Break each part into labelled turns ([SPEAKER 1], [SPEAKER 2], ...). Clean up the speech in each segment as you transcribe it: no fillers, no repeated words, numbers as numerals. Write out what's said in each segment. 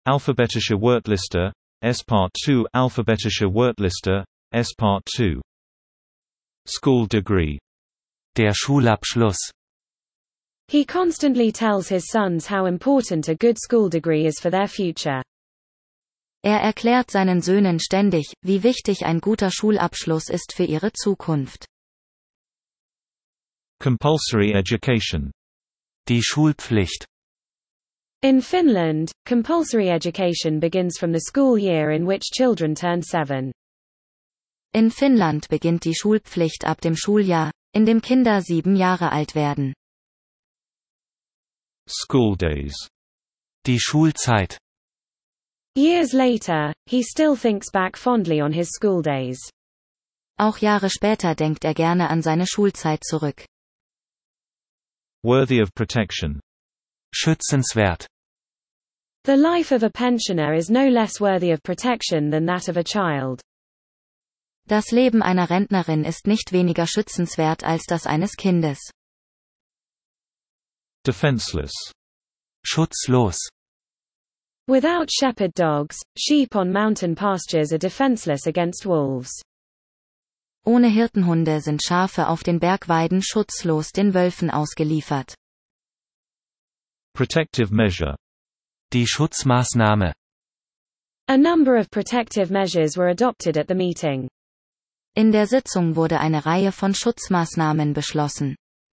[SPEAKER 1] Alphabetische Wortliste, S Part 2. Alphabetische Wortliste, S Part 2. School degree.
[SPEAKER 2] Der Schulabschluss.
[SPEAKER 3] He constantly tells his sons how important a good school degree is for their future.
[SPEAKER 4] Erklärt seinen Söhnen ständig, wie wichtig ein guter Schulabschluss ist für ihre Zukunft.
[SPEAKER 1] Compulsory education.
[SPEAKER 2] Die Schulpflicht.
[SPEAKER 3] In Finland, compulsory education begins from the school year in which children turn 7.
[SPEAKER 4] In Finnland beginnt die Schulpflicht ab dem Schuljahr, in dem Kinder 7 Jahre alt werden.
[SPEAKER 1] School days.
[SPEAKER 2] Die Schulzeit.
[SPEAKER 3] Years later, he still thinks back fondly on his school days.
[SPEAKER 4] Auch Jahre später denkt er gerne an seine Schulzeit zurück.
[SPEAKER 1] Worthy of protection.
[SPEAKER 2] Schützenswert.
[SPEAKER 3] The life of a pensioner is no less worthy of protection than that of a child.
[SPEAKER 4] Das Leben einer Rentnerin ist nicht weniger schützenswert als das eines Kindes.
[SPEAKER 1] Defenseless.
[SPEAKER 2] Schutzlos.
[SPEAKER 3] Without shepherd dogs, sheep on mountain pastures are defenseless against wolves.
[SPEAKER 4] Ohne Hirtenhunde sind Schafe auf den Bergweiden schutzlos den Wölfen ausgeliefert.
[SPEAKER 1] Protective measure.
[SPEAKER 2] Die Schutzmaßnahme.
[SPEAKER 3] A number of protective measures were adopted at the meeting.
[SPEAKER 4] In der Sitzung wurde eine Reihe von Schutzmaßnahmen beschlossen.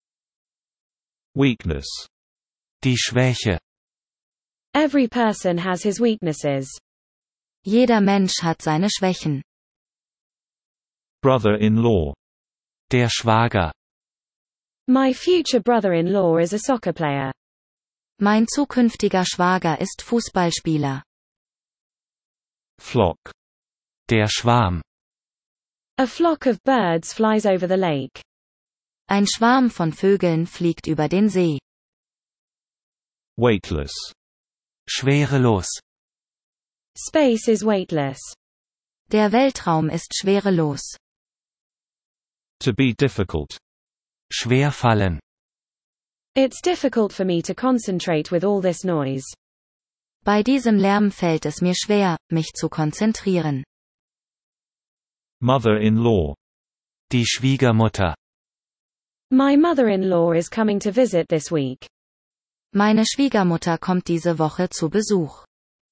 [SPEAKER 1] Weakness.
[SPEAKER 2] Die Schwäche.
[SPEAKER 3] Every person has his weaknesses.
[SPEAKER 4] Jeder Mensch hat seine Schwächen.
[SPEAKER 1] Brother-in-law.
[SPEAKER 2] Der Schwager.
[SPEAKER 3] My future brother-in-law is a soccer player.
[SPEAKER 4] Mein zukünftiger Schwager ist Fußballspieler.
[SPEAKER 1] Flock.
[SPEAKER 2] Der Schwarm.
[SPEAKER 3] A flock of birds flies over the lake.
[SPEAKER 4] Ein Schwarm von Vögeln fliegt über den See.
[SPEAKER 1] Weightless.
[SPEAKER 2] Schwerelos.
[SPEAKER 3] Space is weightless.
[SPEAKER 4] Der Weltraum ist schwerelos.
[SPEAKER 1] To be difficult.
[SPEAKER 2] Schwerfallen.
[SPEAKER 3] It's difficult for me to concentrate with all this noise.
[SPEAKER 4] Bei diesem Lärm fällt es mir schwer, mich zu konzentrieren.
[SPEAKER 1] Mother-in-law.
[SPEAKER 2] Die Schwiegermutter.
[SPEAKER 3] My mother-in-law is coming to visit this week.
[SPEAKER 4] Meine Schwiegermutter kommt diese Woche zu Besuch.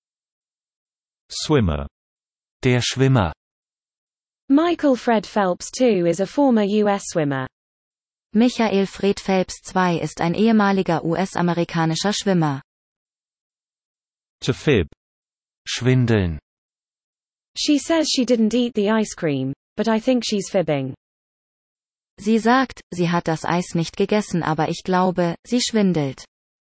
[SPEAKER 1] Swimmer.
[SPEAKER 2] Der Schwimmer.
[SPEAKER 3] Michael Fred Phelps too is a former U.S. swimmer.
[SPEAKER 4] Michael Fred Phelps II ist ein ehemaliger US-amerikanischer Schwimmer.
[SPEAKER 1] To fib.
[SPEAKER 2] Schwindeln.
[SPEAKER 3] She says she didn't eat the ice cream, but I think she's fibbing.
[SPEAKER 4] Sie sagt, sie hat das Eis nicht gegessen, aber ich glaube, sie schwindelt.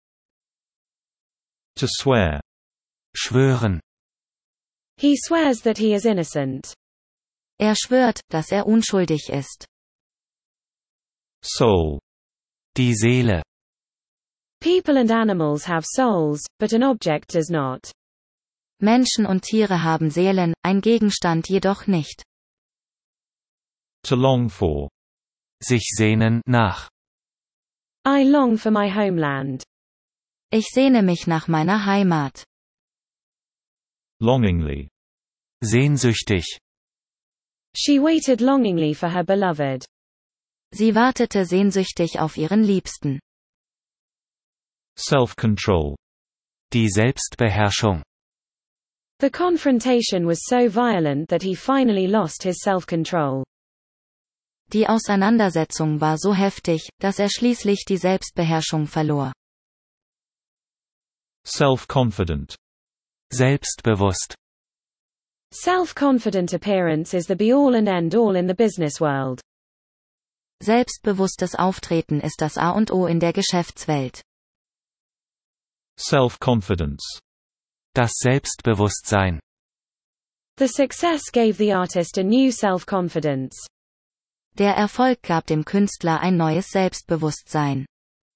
[SPEAKER 1] To swear.
[SPEAKER 2] Schwören.
[SPEAKER 3] He swears that he is innocent.
[SPEAKER 4] Er schwört, dass er unschuldig ist.
[SPEAKER 1] Soul.
[SPEAKER 2] Die Seele.
[SPEAKER 3] People and animals have souls, but an object does not.
[SPEAKER 4] Menschen und Tiere haben Seelen, ein Gegenstand jedoch nicht.
[SPEAKER 1] To long for.
[SPEAKER 2] Sich sehnen nach.
[SPEAKER 3] I long for my homeland.
[SPEAKER 4] Ich sehne mich nach meiner Heimat.
[SPEAKER 1] Longingly.
[SPEAKER 2] Sehnsüchtig.
[SPEAKER 3] She waited longingly for her beloved.
[SPEAKER 4] Sie wartete sehnsüchtig auf ihren Liebsten.
[SPEAKER 1] Self-control.
[SPEAKER 2] Die Selbstbeherrschung.
[SPEAKER 3] The confrontation was so violent that he finally lost his self-control.
[SPEAKER 4] Die Auseinandersetzung war so heftig, dass er schließlich die Selbstbeherrschung verlor.
[SPEAKER 1] Self-confident.
[SPEAKER 2] Selbstbewusst.
[SPEAKER 3] Self-confident appearance is the be-all and end-all in the business world.
[SPEAKER 4] Selbstbewusstes Auftreten ist das A und O in der Geschäftswelt.
[SPEAKER 1] Self-confidence.
[SPEAKER 2] Das Selbstbewusstsein.
[SPEAKER 3] The success gave the artist a new self-confidence.
[SPEAKER 4] Der Erfolg gab dem Künstler ein neues Selbstbewusstsein.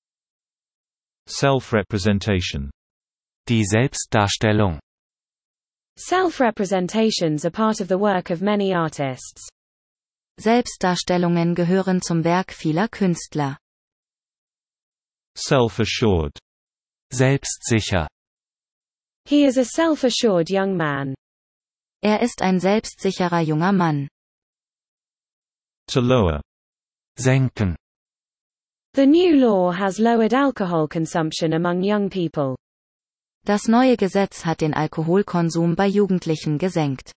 [SPEAKER 1] Self-representation.
[SPEAKER 2] Die Selbstdarstellung.
[SPEAKER 3] Self-representations are part of the work of many artists.
[SPEAKER 4] Selbstdarstellungen gehören zum Werk vieler Künstler.
[SPEAKER 1] Self-assured.
[SPEAKER 2] Selbstsicher.
[SPEAKER 3] He is a self-assured young man.
[SPEAKER 4] Er ist ein selbstsicherer junger Mann.
[SPEAKER 1] To lower.
[SPEAKER 2] Senken.
[SPEAKER 3] The new law has lowered alcohol consumption among young people.
[SPEAKER 4] Das neue Gesetz hat den Alkoholkonsum bei Jugendlichen gesenkt.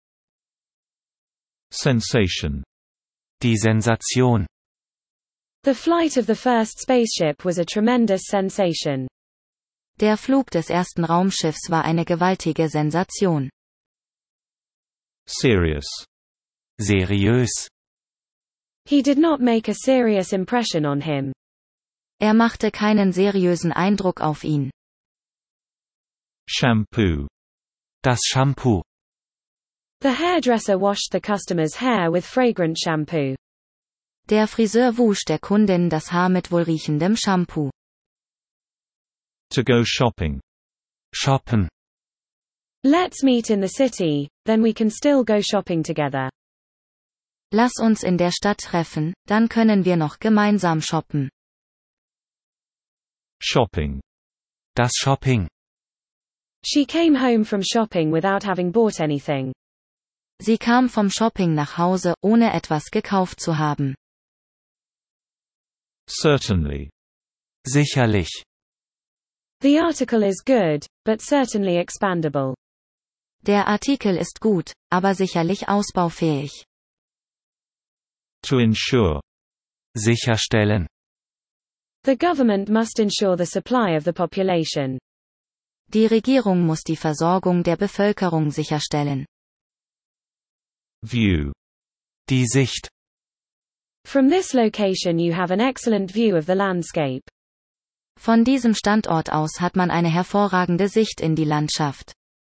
[SPEAKER 1] Sensation.
[SPEAKER 2] Die Sensation.
[SPEAKER 3] The flight of the first spaceship was a tremendous sensation.
[SPEAKER 4] Der Flug des ersten Raumschiffs war eine gewaltige Sensation.
[SPEAKER 1] Serious.
[SPEAKER 2] Seriös.
[SPEAKER 3] He did not make a serious impression on him.
[SPEAKER 4] Er machte keinen seriösen Eindruck auf ihn.
[SPEAKER 1] Shampoo.
[SPEAKER 2] Das Shampoo.
[SPEAKER 3] The hairdresser washed the customer's hair with fragrant shampoo.
[SPEAKER 4] Der Friseur wusch der Kundin das Haar mit wohlriechendem Shampoo.
[SPEAKER 1] To go shopping.
[SPEAKER 2] Shoppen.
[SPEAKER 3] Let's meet in the city, then we can still go shopping together.
[SPEAKER 4] Lass uns in der Stadt treffen, dann können wir noch gemeinsam shoppen.
[SPEAKER 1] Shopping.
[SPEAKER 2] Das Shopping.
[SPEAKER 3] She came home from shopping without having bought anything.
[SPEAKER 4] Sie kam vom Shopping nach Hause, ohne etwas gekauft zu haben.
[SPEAKER 1] Certainly.
[SPEAKER 2] Sicherlich.
[SPEAKER 3] The article is good, but certainly expandable.
[SPEAKER 4] Der Artikel ist gut, aber sicherlich ausbaufähig.
[SPEAKER 1] To ensure.
[SPEAKER 2] Sicherstellen.
[SPEAKER 3] The government must ensure the supply of the population.
[SPEAKER 4] Die Regierung muss die Versorgung der Bevölkerung sicherstellen.
[SPEAKER 1] View.
[SPEAKER 2] Die Sicht.
[SPEAKER 3] From this location you have an excellent view of the landscape.
[SPEAKER 4] Von diesem Standort aus hat man eine hervorragende Sicht in die Landschaft.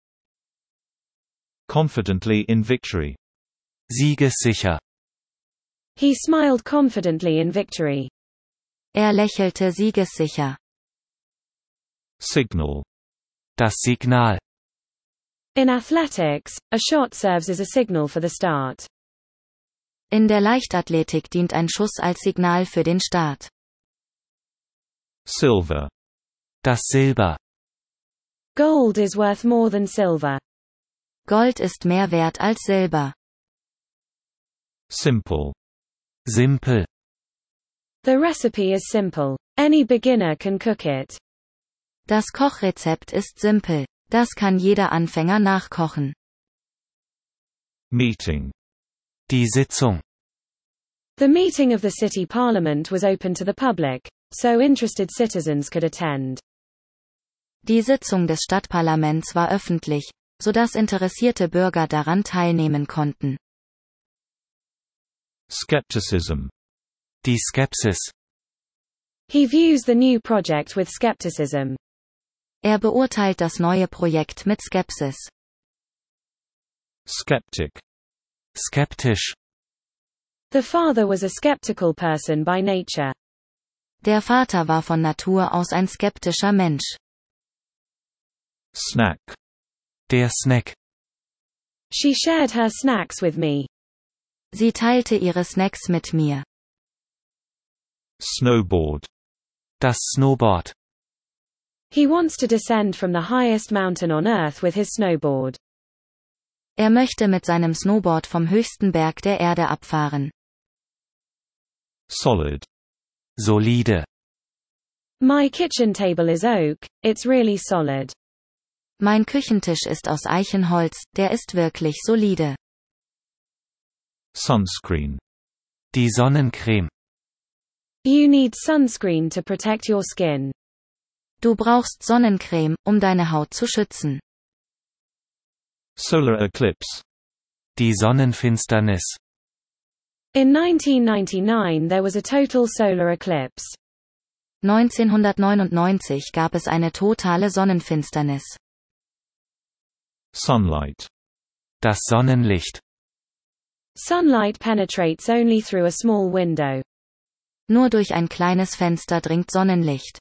[SPEAKER 1] Confidently in victory.
[SPEAKER 2] Siegessicher.
[SPEAKER 3] He smiled confidently in victory.
[SPEAKER 4] Er lächelte siegessicher.
[SPEAKER 1] Signal.
[SPEAKER 2] Das Signal.
[SPEAKER 3] In athletics, a shot serves as a signal for the start.
[SPEAKER 4] In der Leichtathletik dient ein Schuss als Signal für den Start.
[SPEAKER 1] Silver.
[SPEAKER 2] Das Silber.
[SPEAKER 3] Gold is worth more than silver.
[SPEAKER 4] Gold ist mehr wert als Silber.
[SPEAKER 1] Simple.
[SPEAKER 2] Simpel.
[SPEAKER 3] The recipe is simple. Any beginner can cook it.
[SPEAKER 4] Das Kochrezept ist simpel. Das kann jeder Anfänger nachkochen.
[SPEAKER 1] Meeting.
[SPEAKER 2] Die Sitzung.
[SPEAKER 3] The meeting of the city parliament was open to the public, so interested citizens could attend.
[SPEAKER 4] Die Sitzung des Stadtparlaments war öffentlich, sodass interessierte Bürger daran teilnehmen konnten.
[SPEAKER 1] Skepticism.
[SPEAKER 2] Die Skepsis.
[SPEAKER 3] He views the new project with skepticism.
[SPEAKER 4] Er beurteilt das neue Projekt mit Skepsis.
[SPEAKER 1] Skeptic.
[SPEAKER 2] Skeptisch.
[SPEAKER 3] The father was a skeptical person by nature.
[SPEAKER 4] Der Vater war von Natur aus ein skeptischer Mensch.
[SPEAKER 1] Snack.
[SPEAKER 2] Der Snack.
[SPEAKER 3] She shared her snacks with me.
[SPEAKER 4] Sie teilte ihre Snacks mit mir.
[SPEAKER 1] Snowboard.
[SPEAKER 2] Das Snowboard.
[SPEAKER 3] He wants to descend from the highest mountain on earth with his snowboard.
[SPEAKER 4] Er möchte mit seinem Snowboard vom höchsten Berg der Erde abfahren.
[SPEAKER 1] Solid.
[SPEAKER 2] Solide.
[SPEAKER 3] My kitchen table is oak, it's really solid.
[SPEAKER 4] Mein Küchentisch ist aus Eichenholz, der ist wirklich solide.
[SPEAKER 1] Sunscreen.
[SPEAKER 2] Die Sonnencreme.
[SPEAKER 3] You need sunscreen to protect your skin.
[SPEAKER 4] Du brauchst Sonnencreme, um deine Haut zu schützen.
[SPEAKER 1] Solar eclipse.
[SPEAKER 2] Die Sonnenfinsternis.
[SPEAKER 3] In 1999 there was a total solar eclipse.
[SPEAKER 4] 1999 gab es eine totale Sonnenfinsternis.
[SPEAKER 1] Sunlight.
[SPEAKER 2] Das Sonnenlicht.
[SPEAKER 3] Sunlight penetrates only through a small window.
[SPEAKER 4] Nur durch ein kleines Fenster dringt Sonnenlicht.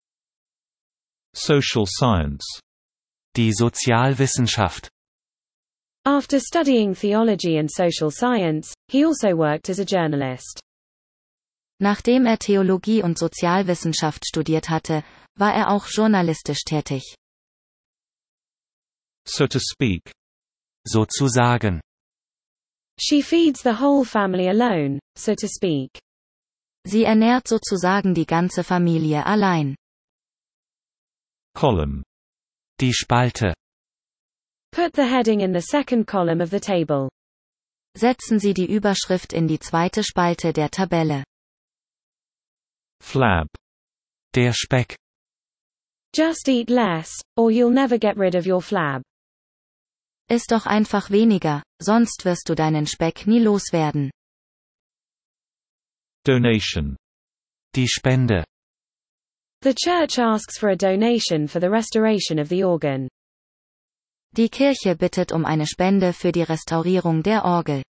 [SPEAKER 1] Social science.
[SPEAKER 2] Die Sozialwissenschaft.
[SPEAKER 3] After studying theology and social science, he also worked as a journalist.
[SPEAKER 4] Nachdem er Theologie und Sozialwissenschaft studiert hatte, war er auch journalistisch tätig.
[SPEAKER 1] so to speak.
[SPEAKER 2] Sozusagen.
[SPEAKER 3] She feeds the whole family alone, so to speak.
[SPEAKER 4] Sie ernährt sozusagen die ganze Familie allein.
[SPEAKER 1] Column.
[SPEAKER 2] Die Spalte.
[SPEAKER 3] Put the heading in the second column of the table.
[SPEAKER 4] Setzen Sie die Überschrift in die zweite Spalte der Tabelle.
[SPEAKER 1] Flab.
[SPEAKER 2] Der Speck.
[SPEAKER 3] Just eat less, or you'll never get rid of your flab.
[SPEAKER 4] Iss doch einfach weniger, sonst wirst du deinen Speck nie loswerden.
[SPEAKER 1] Donation.
[SPEAKER 2] Die Spende.
[SPEAKER 3] The church asks for a donation for the restoration of the organ.
[SPEAKER 4] Die Kirche bittet um eine Spende für die Restaurierung der Orgel.